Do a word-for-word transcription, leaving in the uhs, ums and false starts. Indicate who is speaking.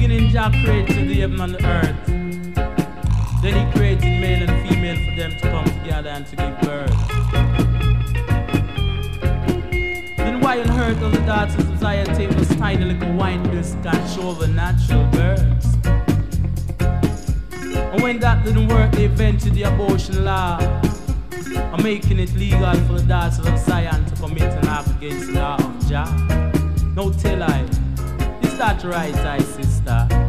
Speaker 1: beginning, Jah created the heaven and the earth. Then he created male and female for them to come together and to give birth. Then why on earth on the daughters of Zion take those tiny little wine discs and show the natural births? And when that didn't work, they invented the abortion law, and making it legal for the daughters of Zion to commit an act against the law of Jah. No tell I, is that right, I sister?